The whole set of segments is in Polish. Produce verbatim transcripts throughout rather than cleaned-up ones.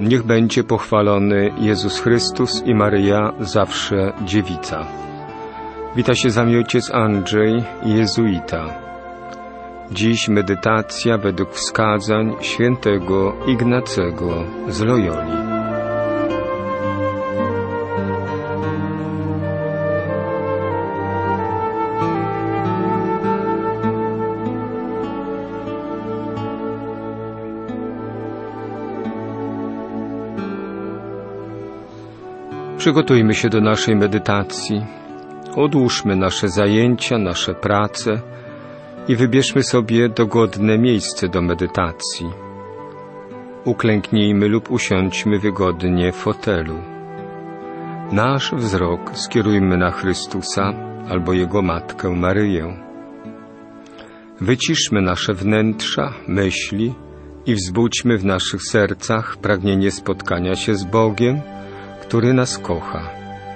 Niech będzie pochwalony Jezus Chrystus i Maryja, zawsze dziewica. Wita się z wami ojciec Andrzej, jezuita. Dziś medytacja według wskazań świętego Ignacego z Loyoli. Przygotujmy się do naszej medytacji. Odłóżmy nasze zajęcia, nasze prace i wybierzmy sobie dogodne miejsce do medytacji. Uklęknijmy lub usiądźmy wygodnie w fotelu. Nasz wzrok skierujmy na Chrystusa albo Jego Matkę Maryję. Wyciszmy nasze wnętrza, myśli i wzbudźmy w naszych sercach pragnienie spotkania się z Bogiem, który nas kocha.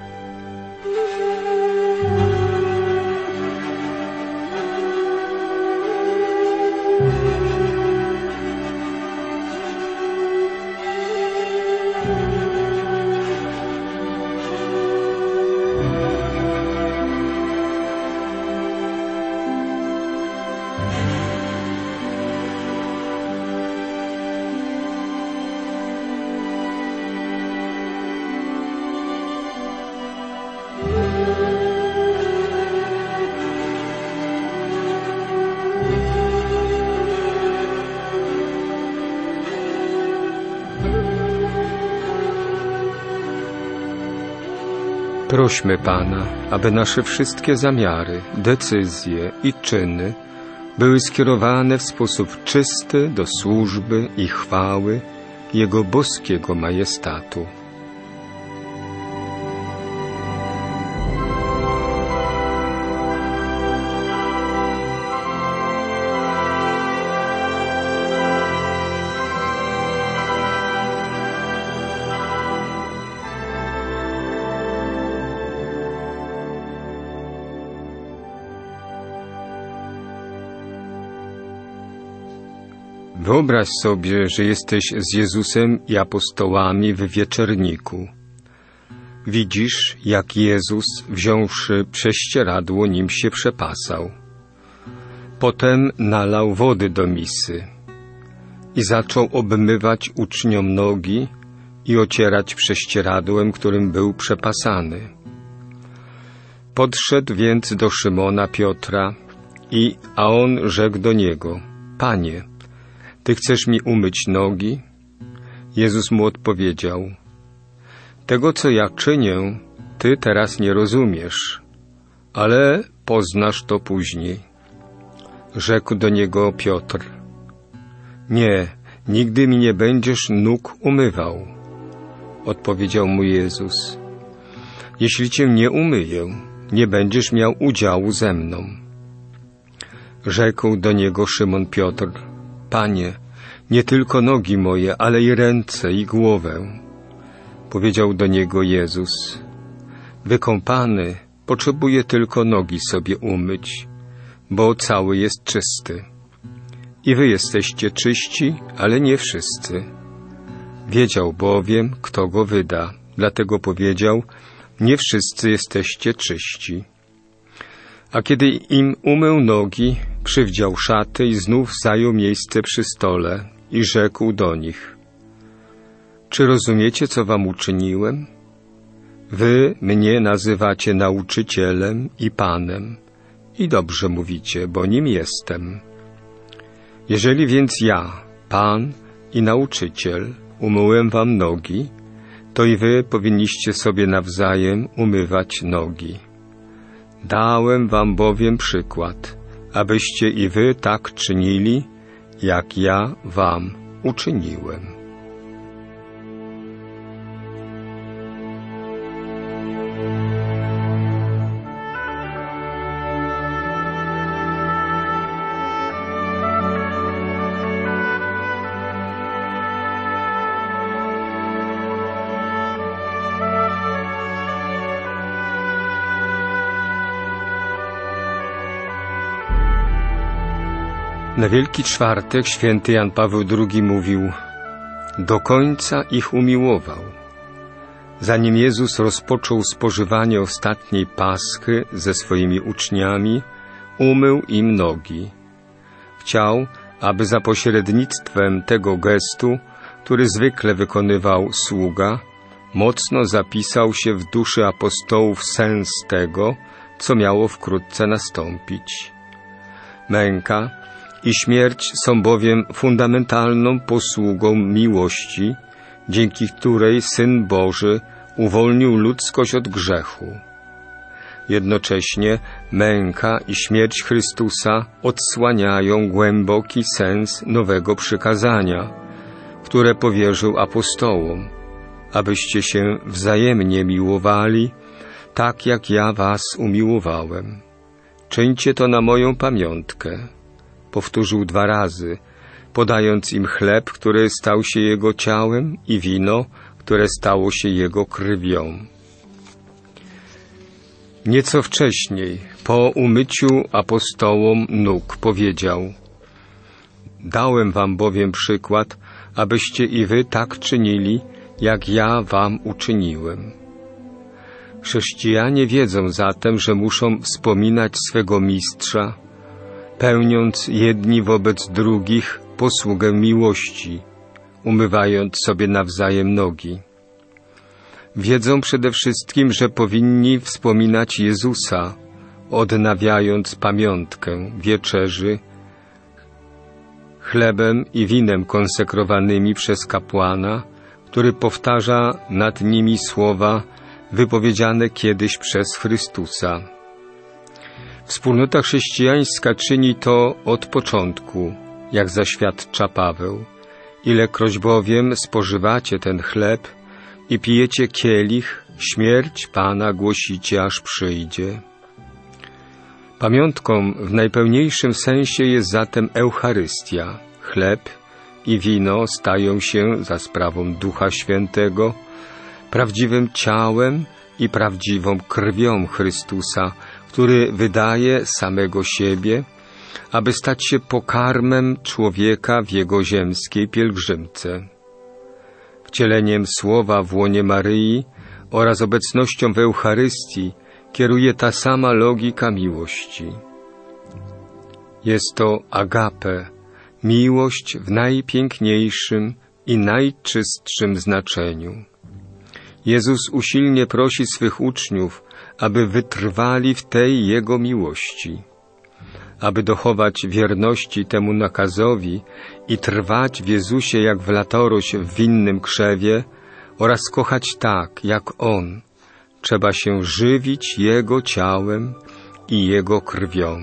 Prośmy Pana, aby nasze wszystkie zamiary, decyzje i czyny były skierowane w sposób czysty do służby i chwały Jego boskiego majestatu. Wyobraź sobie, że jesteś z Jezusem i apostołami w wieczerniku. Widzisz, jak Jezus, wziąwszy prześcieradło, nim się przepasał. Potem nalał wody do misy i zaczął obmywać uczniom nogi i ocierać prześcieradłem, którym był przepasany. Podszedł więc do Szymona Piotra i, a on rzekł do niego: Panie, Ty chcesz mi umyć nogi? Jezus mu odpowiedział: Tego, co ja czynię, Ty teraz nie rozumiesz, ale poznasz to później. Rzekł do niego Piotr: Nie, nigdy mi nie będziesz nóg umywał. Odpowiedział mu Jezus: Jeśli Cię nie umyję, nie będziesz miał udziału ze mną. Rzekł do niego Szymon Piotr: Panie, nie tylko nogi moje, ale i ręce i głowę. Powiedział do niego Jezus: Wykąpany potrzebuje tylko nogi sobie umyć, bo cały jest czysty. I wy jesteście czyści, ale nie wszyscy. Wiedział bowiem, kto go wyda, dlatego powiedział: Nie wszyscy jesteście czyści. A kiedy im umył nogi, przywdział szaty i znów zajął miejsce przy stole i rzekł do nich: Czy rozumiecie, co wam uczyniłem? Wy mnie nazywacie nauczycielem i Panem i dobrze mówicie, bo nim jestem. Jeżeli więc ja, Pan i nauczyciel, umyłem wam nogi, to i wy powinniście sobie nawzajem umywać nogi. Dałem wam bowiem przykład, abyście i wy tak czynili, jak ja wam uczyniłem. Na Wielki Czwartek święty Jan Paweł drugi mówił: do końca ich umiłował. Zanim Jezus rozpoczął spożywanie ostatniej paschy ze swoimi uczniami, umył im nogi. Chciał, aby za pośrednictwem tego gestu, który zwykle wykonywał sługa, mocno zapisał się w duszy apostołów sens tego, co miało wkrótce nastąpić. Męka i śmierć są bowiem fundamentalną posługą miłości, dzięki której Syn Boży uwolnił ludzkość od grzechu. Jednocześnie męka i śmierć Chrystusa odsłaniają głęboki sens nowego przykazania, które powierzył apostołom, abyście się wzajemnie miłowali, tak jak ja was umiłowałem. Czyńcie to na moją pamiątkę. Powtórzył dwa razy, podając im chleb, który stał się Jego ciałem, i wino, które stało się Jego krwią. Nieco wcześniej, po umyciu apostołom nóg, powiedział: Dałem wam bowiem przykład, abyście i wy tak czynili, jak ja wam uczyniłem. Chrześcijanie wiedzą zatem, że muszą wspominać swego mistrza, pełniąc jedni wobec drugich posługę miłości, umywając sobie nawzajem nogi. Wiedzą przede wszystkim, że powinni wspominać Jezusa, odnawiając pamiątkę wieczerzy chlebem i winem konsekrowanymi przez kapłana, który powtarza nad nimi słowa wypowiedziane kiedyś przez Chrystusa. Wspólnota chrześcijańska czyni to od początku, jak zaświadcza Paweł. Ilekroć bowiem spożywacie ten chleb i pijecie kielich, śmierć Pana głosicie, aż przyjdzie. Pamiątką w najpełniejszym sensie jest zatem Eucharystia. Chleb i wino stają się za sprawą Ducha Świętego prawdziwym ciałem i prawdziwą krwią Chrystusa, który wydaje samego siebie, aby stać się pokarmem człowieka w jego ziemskiej pielgrzymce. Wcieleniem Słowa w łonie Maryi oraz obecnością w Eucharystii kieruje ta sama logika miłości. Jest to agape, miłość w najpiękniejszym i najczystszym znaczeniu. Jezus usilnie prosi swych uczniów, aby wytrwali w tej Jego miłości, aby dochować wierności temu nakazowi i trwać w Jezusie jak w latorość w winnym krzewie oraz kochać tak, jak On. Trzeba się żywić Jego ciałem i Jego krwią.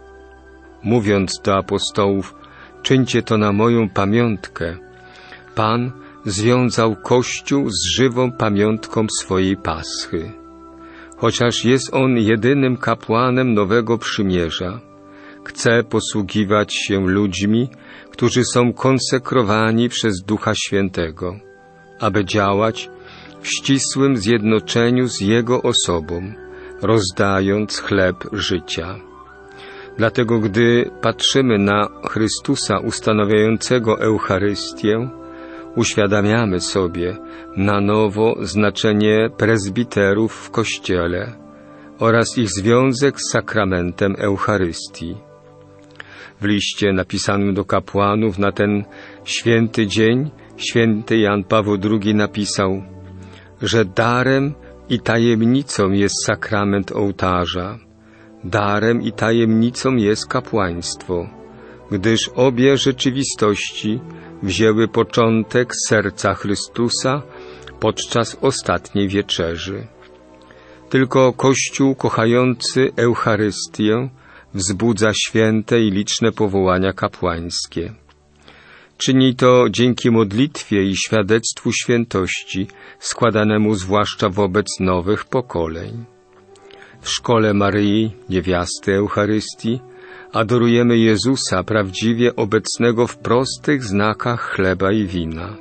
Mówiąc do apostołów, czyńcie to na moją pamiątkę, Pan związał Kościół z żywą pamiątką swojej Paschy. Chociaż jest On jedynym kapłanem nowego przymierza, chce posługiwać się ludźmi, którzy są konsekrowani przez Ducha Świętego, aby działać w ścisłym zjednoczeniu z Jego osobą, rozdając chleb życia. Dlatego, gdy patrzymy na Chrystusa ustanawiającego Eucharystię, uświadamiamy sobie na nowo znaczenie prezbiterów w Kościele oraz ich związek z sakramentem Eucharystii. W liście napisanym do kapłanów na ten święty dzień święty Jan Paweł drugi napisał, że darem i tajemnicą jest sakrament ołtarza, darem i tajemnicą jest kapłaństwo, gdyż obie rzeczywistości wzięły początek z serca Chrystusa podczas ostatniej wieczerzy. Tylko Kościół kochający Eucharystię wzbudza święte i liczne powołania kapłańskie. Czyni to dzięki modlitwie i świadectwu świętości składanemu zwłaszcza wobec nowych pokoleń. W szkole Maryi, niewiasty Eucharystii, adorujemy Jezusa prawdziwie obecnego w prostych znakach chleba i wina.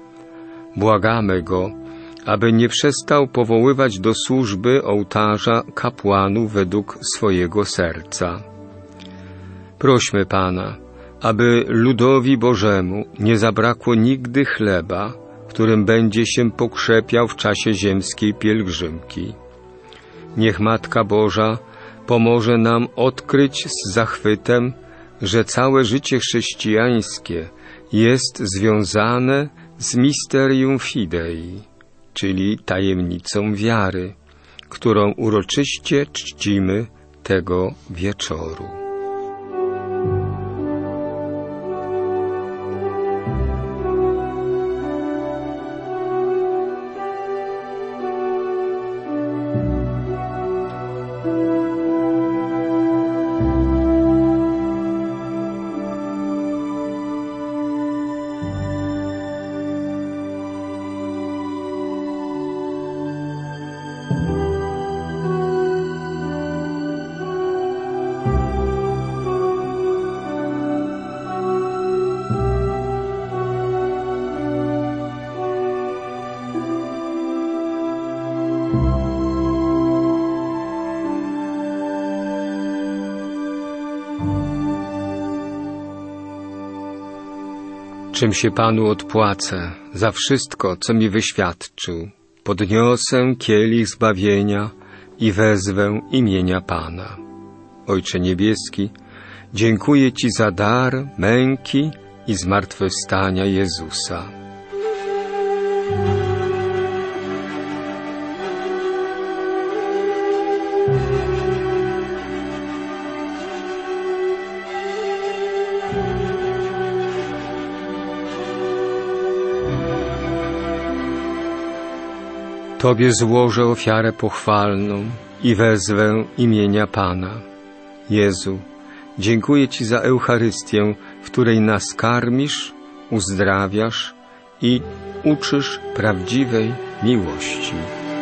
Błagamy Go, aby nie przestał powoływać do służby ołtarza kapłanów według swojego serca. Prośmy Pana, aby ludowi Bożemu nie zabrakło nigdy chleba, którym będzie się pokrzepiał w czasie ziemskiej pielgrzymki. Niech Matka Boża pomoże nam odkryć z zachwytem, że całe życie chrześcijańskie jest związane z Mysterium Fidei, czyli tajemnicą wiary, którą uroczyście czcimy tego wieczoru. Czym się Panu odpłacę za wszystko, co mi wyświadczył, podniosę kielich zbawienia i wezwę imienia Pana. Ojcze Niebieski, dziękuję Ci za dar męki i zmartwychwstania Jezusa. Tobie złożę ofiarę pochwalną i wezwę imienia Pana. Jezu, dziękuję Ci za Eucharystię, w której nas karmisz, uzdrawiasz i uczysz prawdziwej miłości.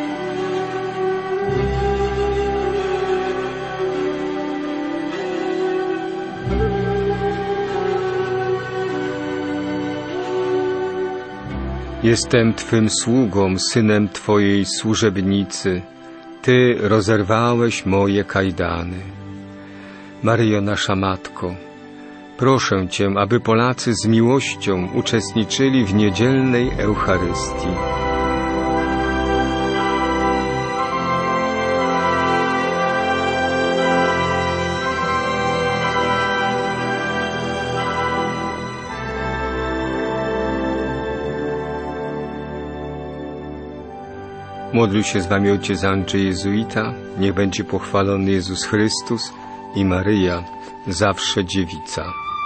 Jestem Twym sługą, synem Twojej służebnicy. Ty rozerwałeś moje kajdany. Maryjo, nasza Matko, proszę Cię, aby Polacy z miłością uczestniczyli w niedzielnej Eucharystii. Modlił się z Wami ojciec Andrzej Jezuita. Niech będzie pochwalony Jezus Chrystus i Maryja, zawsze dziewica.